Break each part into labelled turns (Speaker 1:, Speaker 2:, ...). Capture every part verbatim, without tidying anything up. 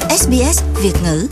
Speaker 1: ét bê ét Việt ngữ.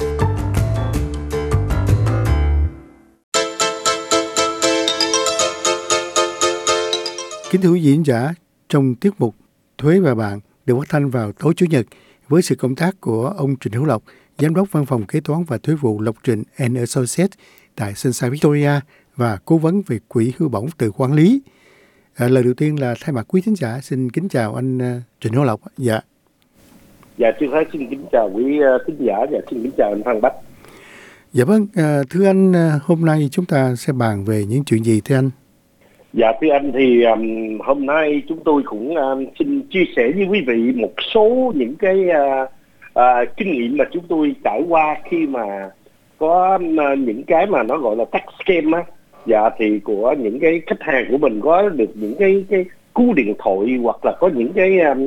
Speaker 2: Kính thưa quý vị khán giả, trong tiết mục Thuế và Bạn được phát thanh vào tối Chủ nhật với sự công tác của ông Trịnh Hữu Lộc, Giám đốc Văn phòng Kế toán và Thuế vụ Lộc Trịnh and Associates tại Sunshine Victoria và cố vấn về quỹ hưu bổng từ quản lý. À, lời đầu tiên là thay mặt quý khán giả xin kính chào anh uh, Trịnh Hữu Lộc. Dạ.
Speaker 3: Dạ, trước hết xin kính chào quý uh, khán giả và xin kính chào anh Phan Bách.
Speaker 2: Dạ vâng, à, thưa anh, uh, hôm nay chúng ta sẽ bàn về những chuyện gì thưa anh?
Speaker 3: Dạ thưa anh, thì um, hôm nay chúng tôi cũng um, xin chia sẻ với quý vị một số những cái uh, uh, kinh nghiệm mà chúng tôi trải qua khi mà có uh, những cái mà nó gọi là tax scam á. Dạ, thì của những cái khách hàng của mình có được những cái cái cú điện thoại hoặc là có những cái um,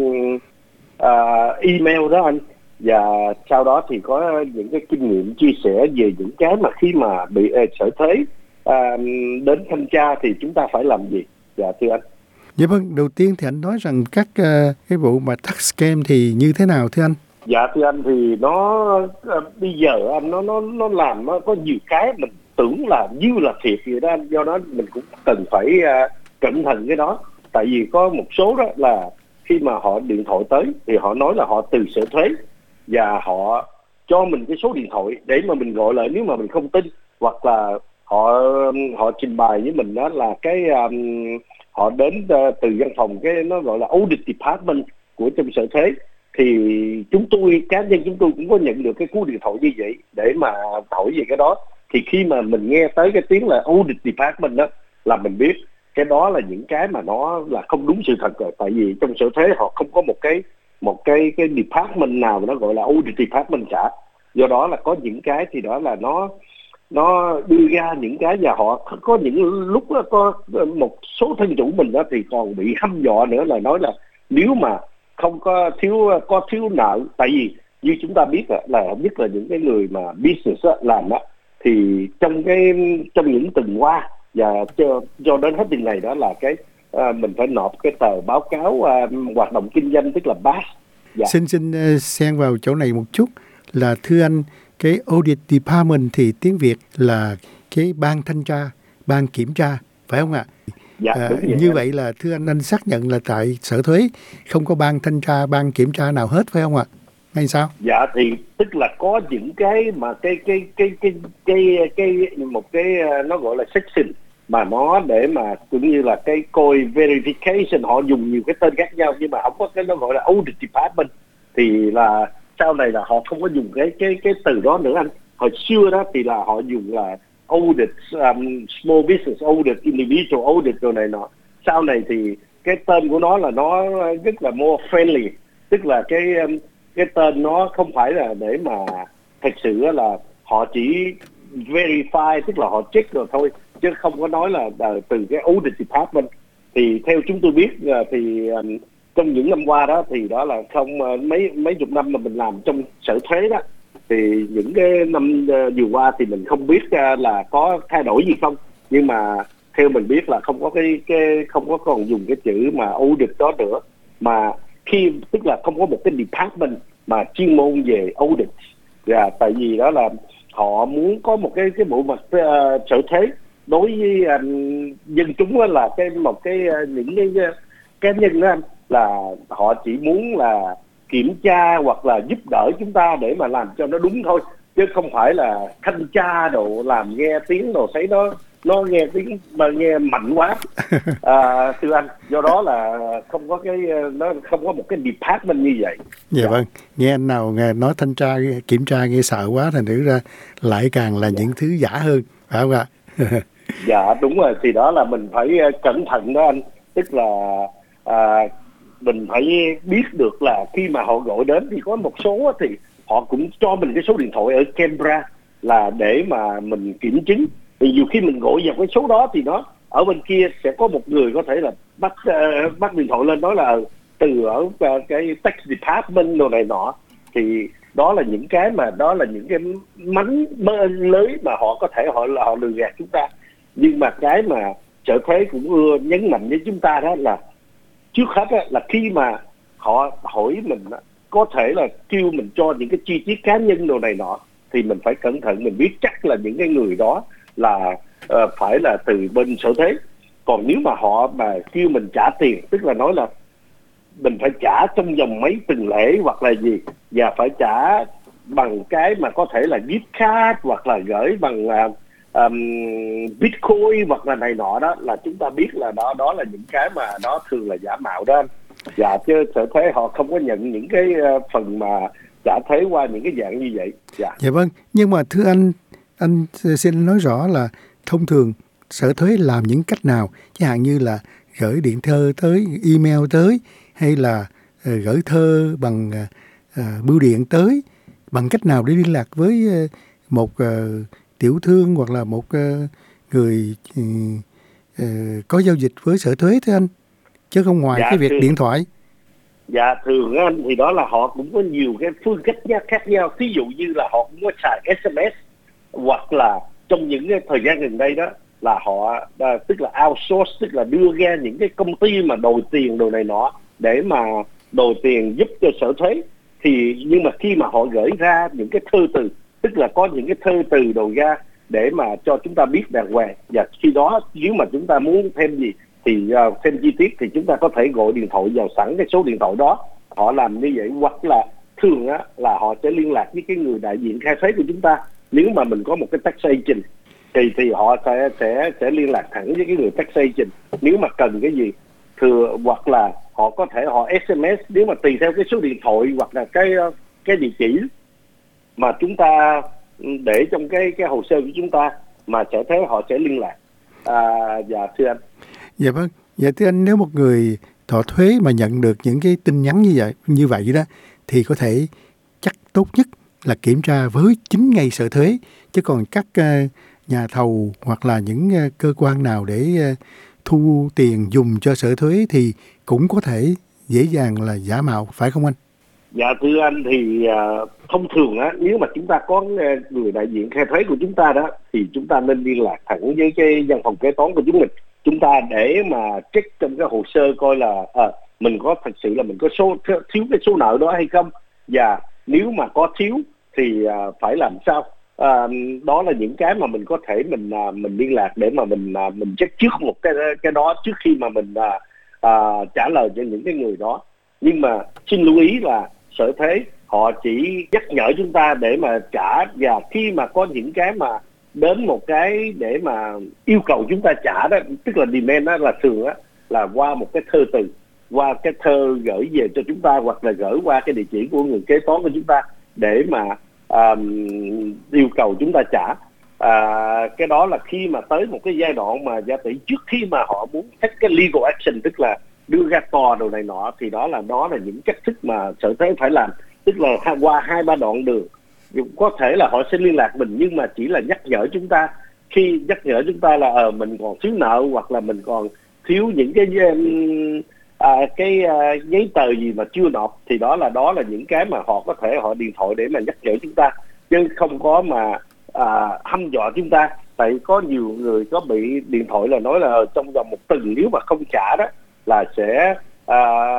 Speaker 3: uh, email đó anh. Và sau đó thì có những cái kinh nghiệm chia sẻ về những cái mà khi mà bị uh, sở thuế À, đến thanh tra thì chúng ta phải làm gì? Dạ thưa anh.
Speaker 2: Dạ vâng, đầu tiên thì anh nói rằng các uh, cái vụ mà tax scam thì như thế nào thưa anh?
Speaker 3: Dạ thưa anh, thì nó uh, bây giờ anh nó nó nó làm nó có nhiều cái mình tưởng là như là thiệt vậy đó anh, do đó mình cũng cần phải uh, cẩn thận cái đó. Tại vì có một số đó là khi mà họ điện thoại tới thì họ nói là họ từ sở thuế và họ cho mình cái số điện thoại để mà mình gọi lại nếu mà mình không tin, hoặc là họ họ trình bày với mình đó là cái um, họ đến uh, từ văn phòng cái nó gọi là audit department của trong sở thuế, thì chúng tôi cá nhân chúng tôi cũng có nhận được cái cú điện thoại như vậy để mà hỏi về cái đó. Thì khi mà mình nghe tới cái tiếng là audit department đó là mình biết cái đó là những cái mà nó là không đúng sự thật rồi, tại vì trong sở thuế họ không có một cái một cái cái department nào mà nó gọi là audit department cả. Do đó là có những cái thì đó là nó nó đưa ra những cái, và họ có những lúc đó, có một số thân chủ mình đó thì còn bị hăm dọa nữa, là nói là nếu mà không có thiếu có thiếu nợ, tại vì như chúng ta biết đó, là nhất là những cái người mà business đó, làm đó, thì trong cái trong những tuần qua và cho cho đến hết tuần này đó là cái à, mình phải nộp cái tờ báo cáo à, hoạt động kinh doanh, tức là bát.
Speaker 2: Dạ. Xin xin uh, xen vào chỗ này một chút là thưa anh, cái audit department thì tiếng Việt là cái ban thanh tra, ban kiểm tra, phải không ạ?
Speaker 3: Dạ,
Speaker 2: à,
Speaker 3: đúng vậy.
Speaker 2: Như vậy là thưa anh, anh xác nhận là tại sở thuế không có ban thanh tra, ban kiểm tra nào hết, phải không ạ? Hay sao?
Speaker 3: Dạ, thì tức là có những cái mà cái cái cái cái cái cái, cái một cái nó gọi là section mà nó để mà cũng như là cái coi verification, họ dùng nhiều cái tên khác nhau nhưng mà không có cái nó gọi là audit department, thì là sau này là họ không có dùng cái cái cái từ đó nữa anh. Hồi xưa đó thì là họ dùng là audit, um, small business audit, individual audit rồi này nọ. Sau này thì cái tên của nó là nó rất là more friendly, tức là cái um, cái tên nó không phải là để mà thật sự là họ chỉ verify, tức là họ check rồi thôi, chứ không có nói là từ cái audit department. Thì theo chúng tôi biết thì um, trong những năm qua đó thì đó là không mấy mấy chục năm mà mình làm trong sở thuế đó, thì những cái năm uh, vừa qua thì mình không biết uh, là có thay đổi gì không, nhưng mà theo mình biết là không có cái cái không có còn dùng cái chữ mà audit đó nữa, mà khi tức là không có một cái department mà chuyên môn về audit. Và tại vì đó là họ muốn có một cái cái bộ mặt uh, sở thuế đối với uh, dân chúng đó, là cái một cái uh, những cái uh, cá nhân đó anh, là họ chỉ muốn là kiểm tra hoặc là giúp đỡ chúng ta để mà làm cho nó đúng thôi, chứ không phải là thanh tra đồ làm nghe tiếng đồ thấy nó nó nghe tiếng mà nghe mạnh quá. À, thưa anh, do đó là không có cái nó không có một cái department như vậy.
Speaker 2: Dạ, dạ. Vâng, nghe anh nào nghe nói thanh tra kiểm tra nghe sợ quá, thành thử ra lại càng là dạ. những thứ giả hơn, phải không ạ?
Speaker 3: Dạ đúng rồi, thì đó là mình phải cẩn thận đó anh, tức là à, mình phải biết được là khi mà họ gọi đến thì có một số thì họ cũng cho mình cái số điện thoại ở Canberra là để mà mình kiểm chứng. Thì nhiều khi mình gọi vào cái số đó thì nó ở bên kia sẽ có một người có thể là bắt uh, bắt điện thoại lên nói là từ ở uh, cái tax department đồ này nọ, thì đó là những cái mà đó là những cái mánh lưới mà họ có thể họ là họ lừa gạt chúng ta. Nhưng mà cái mà sở thuế cũng ưa nhấn mạnh với chúng ta đó là trước hết á, là khi mà họ hỏi mình có thể là kêu mình cho những cái chi tiết cá nhân đồ này nọ, thì mình phải cẩn thận, mình biết chắc là những cái người đó là uh, phải là từ bên sở thuế. Còn nếu mà họ mà kêu mình trả tiền, tức là nói là mình phải trả trong vòng mấy tuần lễ hoặc là gì, và phải trả bằng cái mà có thể là gift card hoặc là gửi bằng uh, um, Bitcoin hoặc là này nọ đó, là chúng ta biết là đó đó là những cái mà đó thường là giả mạo đó. Dạ, chứ sở thuế họ không có nhận những cái uh, phần mà trả thuế qua những cái dạng như vậy. Dạ.
Speaker 2: Dạ vâng, nhưng mà thưa anh, anh xin nói rõ là thông thường sở thuế làm những cách nào, chẳng hạn như là gửi điện thơ tới, email tới, hay là uh, gửi thơ bằng uh, uh, bưu điện tới, bằng cách nào để liên lạc với uh, một uh, tiểu thương hoặc là một uh, người uh, uh, có giao dịch với sở thuế thưa anh, chứ không ngoài
Speaker 3: dạ,
Speaker 2: cái việc
Speaker 3: thường,
Speaker 2: điện thoại.
Speaker 3: Dạ, thường anh thì đó là họ cũng có nhiều cái phương cách khác nhau. Ví dụ như là họ cũng có xài ét em ét, hoặc là trong những cái thời gian gần đây đó là họ à, tức là outsource, tức là đưa ra những cái công ty mà đòi tiền đồ này nọ để mà đòi tiền giúp cho sở thuế. Thì nhưng mà khi mà họ gửi ra những cái thư từ, tức là có những cái thư từ đồ ra để mà cho chúng ta biết đàng hoàng, và khi đó nếu mà chúng ta muốn thêm gì thì uh, thêm chi tiết thì chúng ta có thể gọi điện thoại vào sẵn cái số điện thoại đó. Họ làm như vậy, hoặc là thường á là họ sẽ liên lạc với cái người đại diện khai thuế của chúng ta. Nếu mà mình có một cái tax agent thì thì họ sẽ sẽ sẽ liên lạc thẳng với cái người tax agent nếu mà cần cái gì. Thừa hoặc là họ có thể họ ét em ét, nếu mà tùy theo cái số điện thoại hoặc là cái cái địa chỉ mà chúng ta để trong cái cái hồ sơ của chúng ta, mà sẽ thấy họ sẽ liên lạc. À, dạ thưa anh.
Speaker 2: Dạ vâng, dạ thưa anh, nếu một người thọ thuế mà nhận được những cái tin nhắn như vậy như vậy đó, thì có thể chắc tốt nhất là kiểm tra với chính ngay sở thuế, chứ còn các uh, nhà thầu hoặc là những uh, cơ quan nào để uh, thu tiền dùng cho sở thuế thì cũng có thể dễ dàng là giả mạo, phải không anh?
Speaker 3: Dạ thưa anh, thì uh, thông thường á, nếu mà chúng ta có uh, người đại diện khai thuế của chúng ta đó, thì chúng ta nên liên lạc thẳng với cái văn phòng kế toán của chúng mình, chúng ta để mà check trong cái hồ sơ coi là à, mình có thật sự là mình có số thiếu cái số nợ đó hay không, và nếu mà có thiếu thì à, phải làm sao. À, đó là những cái mà mình có thể mình à, mình liên lạc để mà mình à, mình check trước một cái cái đó trước khi mà mình à, à, trả lời cho những cái người đó. Nhưng mà xin lưu ý là sở thuế họ chỉ nhắc nhở chúng ta để mà trả, và khi mà có những cái mà đến một cái để mà yêu cầu chúng ta trả đó, tức là demand đó, là thường á là qua một cái thơ từ, qua cái thơ gửi về cho chúng ta, hoặc là gửi qua cái địa chỉ của người kế toán của chúng ta để mà um, yêu cầu chúng ta trả. À, cái đó là khi mà tới một cái giai đoạn mà gia tỷ trước khi mà họ muốn take cái legal action, tức là đưa ra tòa đồ này nọ, thì đó là đó là những cách thức mà sở thuế phải làm, tức là qua hai ba đoạn đường. Có thể là họ sẽ liên lạc mình, nhưng mà chỉ là nhắc nhở chúng ta, khi nhắc nhở chúng ta là ờ mình còn thiếu nợ, hoặc là mình còn thiếu những cái à, cái à, giấy tờ gì mà chưa nộp, thì đó là đó là những cái mà họ có thể họ điện thoại để mà nhắc nhở chúng ta, chứ không có mà à, hăm dọa chúng ta. Tại có nhiều người có bị điện thoại là nói là trong vòng một tuần nếu mà không trả đó là sẽ à,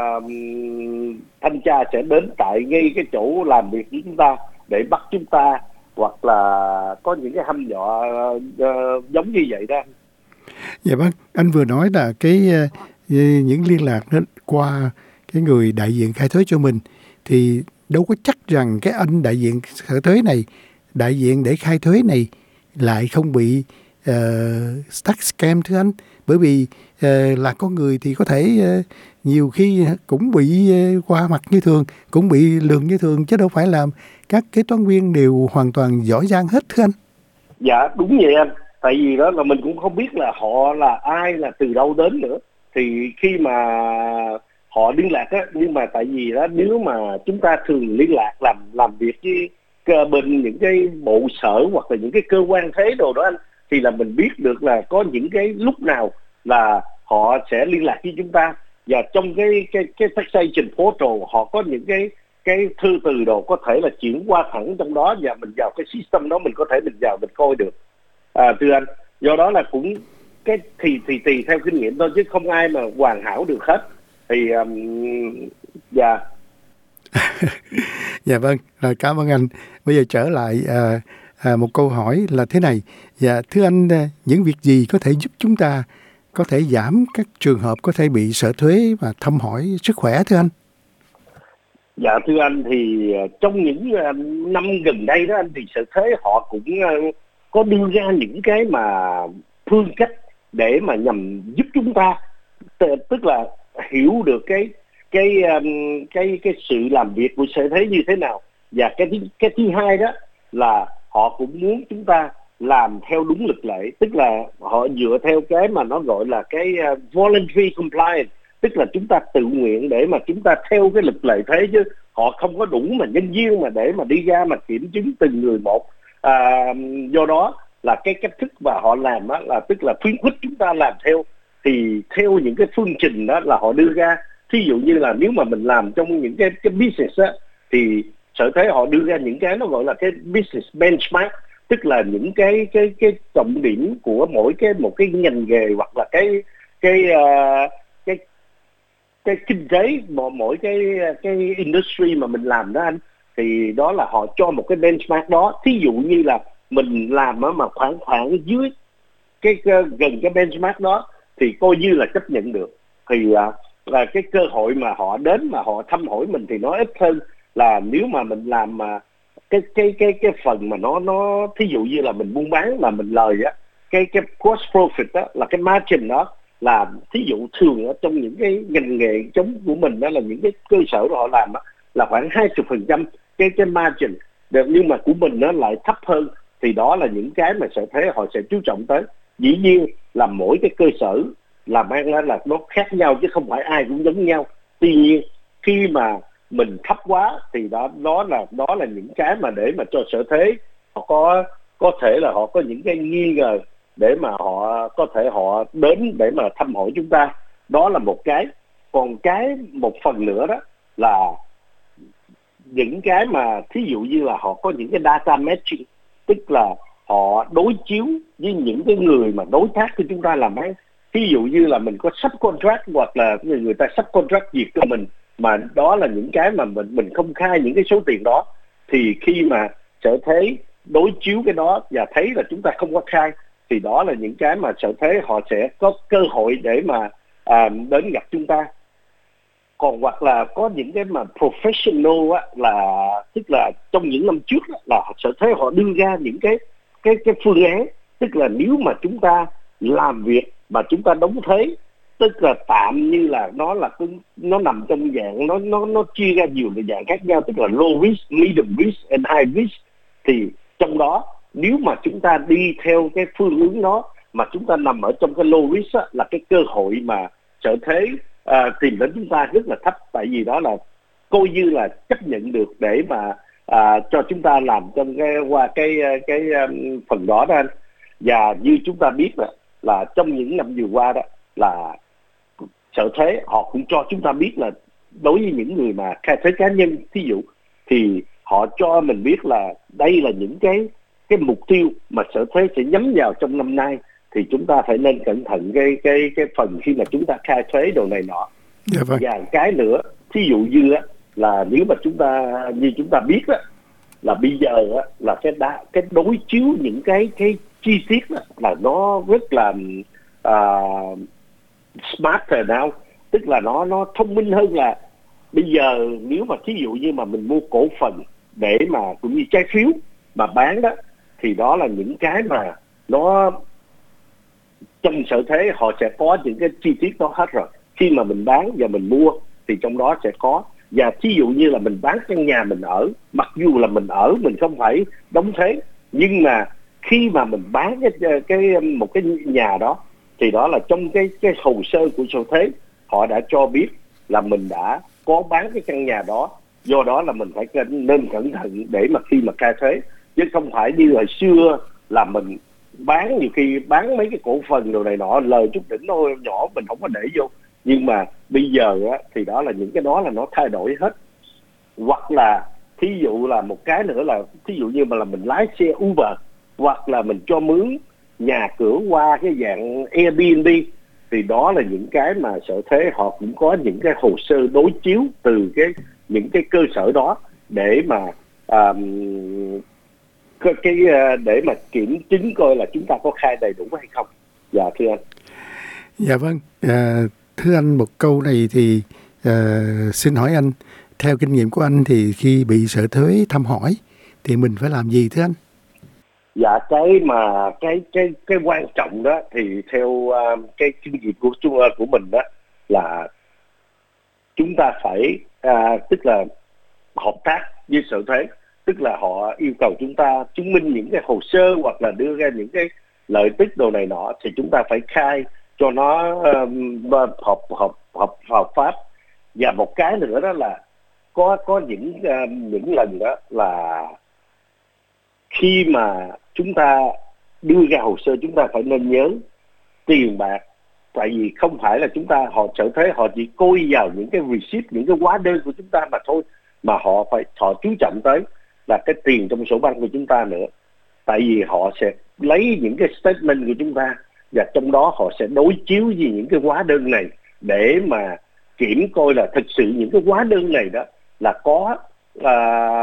Speaker 3: thanh tra sẽ đến tại ngay cái chỗ làm việc của chúng ta để bắt chúng ta, hoặc là có những cái hăm dọa uh, giống như vậy đó.
Speaker 2: Dạ vâng, anh vừa nói là cái uh, những liên lạc đó qua cái người đại diện khai thuế cho mình, thì đâu có chắc rằng cái anh đại diện sở thuế này, đại diện để khai thuế này lại không bị uh, tax scam thưa anh. Bởi vì uh, là con người thì có thể uh, nhiều khi cũng bị uh, qua mặt như thường, cũng bị lường như thường, chứ đâu phải là các kế toán viên đều hoàn toàn giỏi giang hết thưa anh.
Speaker 3: Dạ đúng vậy anh, tại vì đó là mình cũng không biết là họ là ai, là từ đâu đến nữa. Thì khi mà họ liên lạc á, nhưng mà tại vì đó nếu mà chúng ta thường liên lạc làm làm việc với cơ bên những cái bộ sở hoặc là những cái cơ quan thuế đồ đó anh, thì là mình biết được là có những cái lúc nào là họ sẽ liên lạc với chúng ta. Và trong cái cái cái taxation portal họ có những cái cái thư từ đồ có thể là chuyển qua thẳng trong đó, và mình vào cái system đó mình có thể mình vào mình coi được. À, thưa anh, do đó là cũng cái thì thì tùy theo kinh nghiệm thôi, chứ không ai mà hoàn hảo được hết. Thì um, yeah.
Speaker 2: Dạ vâng, rồi cảm ơn anh. Bây giờ trở lại à, à, một câu hỏi là thế này. Dạ thưa anh, à, những việc gì có thể giúp chúng ta có thể giảm các trường hợp có thể bị sợ thuế và thăm hỏi sức khỏe thưa anh?
Speaker 3: Dạ thưa anh, thì uh, trong những uh, năm gần đây đó anh, thì Sở Thuế họ cũng uh, có đưa ra những cái mà phương cách để mà nhằm giúp chúng ta, t- tức là hiểu được cái cái um, cái cái sự làm việc của Sở Thuế như thế nào. Và cái thứ, cái thứ hai đó là họ cũng muốn chúng ta làm theo đúng luật lệ, tức là họ dựa theo cái mà nó gọi là cái uh, voluntary compliance, tức là chúng ta tự nguyện để mà chúng ta theo cái luật lệ thuế, chứ họ không có đủ mà nhân viên mà để mà đi ra mà kiểm chứng từng người một. À, do đó là cái cách thức mà họ làm đó là tức là khuyến khích chúng ta làm theo, thì theo những cái phương trình đó là họ đưa ra. Thí dụ như là nếu mà mình làm trong những cái cái business á, thì Sở Thuế họ đưa ra những cái nó gọi là cái business benchmark, tức là những cái cái cái trọng điểm của mỗi cái một cái ngành nghề hoặc là cái cái uh, cái cái kinh tế mỗi mỗi cái cái industry mà mình làm đó anh, thì đó là họ cho một cái benchmark đó. Thí dụ như là mình làm mà khoảng khoảng dưới cái, cái gần cái benchmark đó thì coi như là chấp nhận được, thì là cái cơ hội mà họ đến mà họ thăm hỏi mình thì nó ít hơn là nếu mà mình làm mà cái cái cái cái phần mà nó nó thí dụ như là mình buôn bán mà mình lời á, cái cái gross profit đó là cái margin đó, là thí dụ thường ở trong những cái ngành nghề chống của mình đó là những cái cơ sở đó họ làm đó, là khoảng hai mươi phần trăm cái cái margin được, nhưng mà của mình nó lại thấp hơn, thì đó là những cái mà Sở Thuế họ sẽ chú trọng tới. Dĩ nhiên là mỗi cái cơ sở làm ăn đó là nó khác nhau chứ không phải ai cũng giống nhau. Tuy nhiên khi mà mình thấp quá thì đó đó là đó là những cái mà để mà cho Sở Thuế họ có có thể là họ có những cái nghi ngờ để mà họ có thể họ đến để mà thăm hỏi chúng ta. Đó là một cái. Còn cái một phần nữa đó là những cái mà thí dụ như là họ có những cái data matching, tức là họ đối chiếu với những cái người mà đối tác của chúng ta làm ăn. Ví dụ như là mình có subcontract hoặc là người, người ta subcontract việc cho mình, mà đó là những cái mà mình mình không khai những cái số tiền đó, thì khi mà Sở Thuế đối chiếu cái đó và thấy là chúng ta không có khai, thì đó là những cái mà Sở Thuế họ sẽ có cơ hội để mà à, đến gặp chúng ta. Còn hoặc là có những cái mà professional á, là tức là trong những năm trước á, là Sở Thuế họ đưa ra những cái cái cái phương án, tức là nếu mà chúng ta làm việc mà chúng ta đóng thuế, tức là tạm như là nó là nó nằm trong dạng nó nó nó chia ra nhiều dạng khác nhau, tức là low risk, medium risk and high risk. Thì trong đó nếu mà chúng ta đi theo cái phương hướng đó mà chúng ta nằm ở trong cái low risk á, là cái cơ hội mà Sở Thuế à, tìm đến chúng ta rất là thấp, tại vì đó là coi như là chấp nhận được để mà à, cho chúng ta làm trong cái qua cái cái um, phần đó đó anh. Và như chúng ta biết là, là trong những năm vừa qua đó là Sở Thuế họ cũng cho chúng ta biết là đối với những người mà khai thuế cá nhân thí dụ, thì họ cho mình biết là đây là những cái cái mục tiêu mà Sở Thuế sẽ nhắm vào trong năm nay, thì chúng ta phải nên cẩn thận cái cái cái phần khi mà chúng ta khai thuế đồ này nọ.
Speaker 2: Yeah, vâng.
Speaker 3: Và cái nữa thí dụ như á, là nếu mà chúng ta như chúng ta biết á, là bây giờ á, là cái đa, cái đối chiếu những cái cái chi tiết đó, là nó rất là uh, smarter now, tức là nó nó thông minh hơn. Là bây giờ nếu mà thí dụ như mà mình mua cổ phần để mà cũng như trái phiếu mà bán đó, thì đó là những cái mà nó trong Sở Thuế họ sẽ có những cái chi tiết đó hết rồi. Khi mà mình bán và mình mua thì trong đó sẽ có. Và thí dụ như là mình bán căn nhà mình ở, mặc dù là mình ở mình không phải đóng thuế, nhưng mà khi mà mình bán cái cái một cái nhà đó, thì đó là trong cái cái hồ sơ của Sở Thuế họ đã cho biết là mình đã có bán cái căn nhà đó. Do đó là mình phải nên cẩn thận để mà khi mà khai thuế, chứ không phải như hồi xưa là mình bán, nhiều khi bán mấy cái cổ phần đồ này nọ lời chút đỉnh thôi nhỏ mình không có để vô. Nhưng mà bây giờ á, thì đó là những cái đó là nó thay đổi hết. Hoặc là thí dụ là một cái nữa là thí dụ như mà là mình lái xe Uber, hoặc là mình cho mướn nhà cửa qua cái dạng Airbnb, thì đó là những cái mà Sở Thuế họ cũng có những cái hồ sơ đối chiếu từ cái những cái cơ sở đó để mà à, cái, cái để mà kiểm chứng coi là chúng ta có khai đầy đủ hay không. Dạ thưa anh.
Speaker 2: Dạ vâng, à, thưa anh, một câu này thì à, xin hỏi anh, theo kinh nghiệm của anh thì khi bị Sở Thuế thăm hỏi thì mình phải làm gì thưa anh?
Speaker 3: Dạ cái mà cái cái cái quan trọng đó thì theo uh, cái kinh nghiệm của chúng của mình đó là chúng ta phải uh, tức là hợp tác với Sở Thuế, tức là họ yêu cầu chúng ta chứng minh những cái hồ sơ hoặc là đưa ra những cái lợi tức đồ này nọ thì chúng ta phải khai cho nó um, hợp hợp hợp hợp pháp. Và một cái nữa đó là có có những uh, những lần đó là khi mà chúng ta đưa ra hồ sơ chúng ta phải nên nhớ tiền bạc, tại vì không phải là chúng ta họ Sở Thuế họ chỉ coi vào những cái receipt, những cái hóa đơn của chúng ta mà thôi, mà họ phải họ chú trọng tới là cái tiền trong sổ băng của chúng ta nữa. Tại vì họ sẽ lấy những cái statement của chúng ta và trong đó họ sẽ đối chiếu với những cái hóa đơn này để mà kiểm coi là thực sự những cái hóa đơn này đó là có à,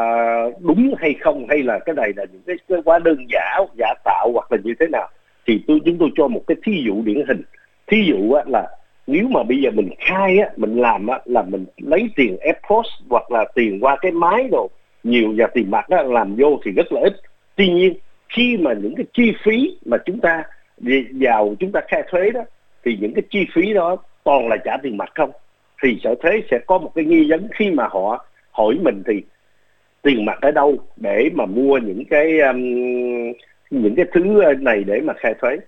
Speaker 3: đúng hay không, hay là cái này là những cái, cái hóa đơn giả giả tạo hoặc là như thế nào. Thì tôi chúng tôi cho một cái thí dụ điển hình. Thí dụ á, là nếu mà bây giờ mình khai á, mình làm á, là mình lấy tiền ép-pos hoặc là tiền qua cái máy đồ nhiều và tiền mặt á, làm vô thì rất là ít. Tuy nhiên khi mà những cái chi phí mà chúng ta vào chúng ta khai thuế đó thì những cái chi phí đó toàn là trả tiền mặt không, thì Sở Thuế sẽ có một cái nghi vấn khi mà họ hỏi mình thì tiền mặt ở đâu để mà mua những cái um, những cái thứ này để mà khai thuế.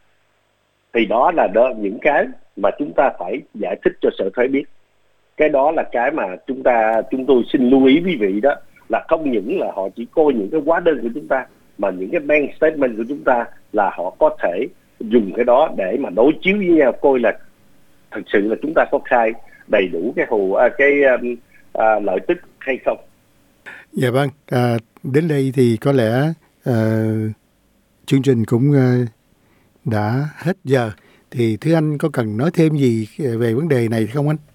Speaker 3: Thì đó là đó những cái mà chúng ta phải giải thích cho Sở Thuế biết. Cái đó là cái mà chúng ta chúng tôi xin lưu ý quý vị đó, là không những là họ chỉ coi những cái hóa đơn của chúng ta, mà những cái bank statement của chúng ta là họ có thể dùng cái đó để mà đối chiếu với nhau coi là thực sự là chúng ta có khai đầy đủ cái hồ cái um, à, lợi tức hay không.
Speaker 2: Dạ vâng, à, đến đây thì có lẽ à, chương trình cũng à, đã hết giờ. Thì thưa anh có cần nói thêm gì về vấn đề này không anh?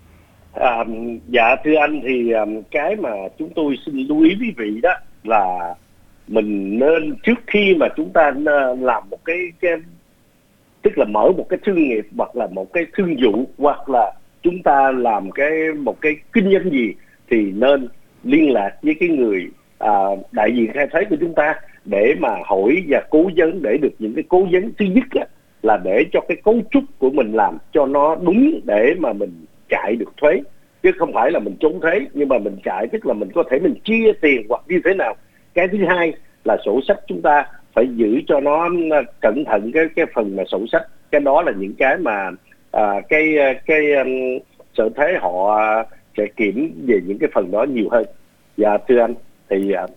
Speaker 3: À, dạ thưa anh, thì um, cái mà chúng tôi xin lưu ý quý vị đó là mình nên trước khi mà chúng ta làm một cái, cái tức là mở một cái thương nghiệp hoặc là một cái thương vụ hoặc là chúng ta làm cái một cái kinh doanh gì thì nên liên lạc với cái người à, đại diện khai thuế của chúng ta để mà hỏi và cố vấn, để được những cái cố vấn. Thứ nhất á, là để cho cái cấu trúc của mình làm cho nó đúng để mà mình chạy được thuế, chứ không phải là mình trốn thuế nhưng mà mình chạy, tức là mình có thể mình chia tiền hoặc như thế nào. Cái thứ hai là sổ sách chúng ta phải giữ cho nó cẩn thận cái cái phần mà sổ sách. Cái đó là những cái mà à, cái cái um, Sở Thuế họ sẽ kiểm về những cái phần đó nhiều hơn. Dạ thưa anh, thì à,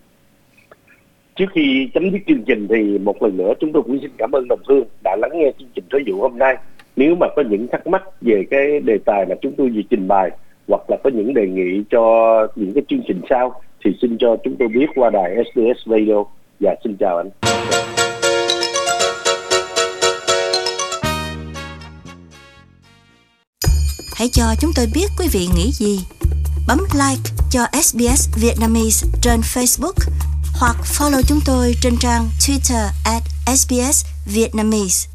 Speaker 3: trước khi chấm dứt chương trình thì một lần nữa chúng tôi cũng xin cảm ơn đồng hương đã lắng nghe chương trình Thuế vụ hôm nay. Nếu mà có những thắc mắc về cái đề tài mà chúng tôi vừa trình bày hoặc là có những đề nghị cho những cái chương trình sau thì xin cho chúng tôi biết qua đài ét bê ét Radio. Dạ xin chào anh.
Speaker 1: Hãy cho chúng tôi biết quý vị nghĩ gì. Bấm like cho ét bê ét Vietnamese trên Facebook hoặc follow chúng tôi trên trang Twitter at ét bê ét Vietnamese.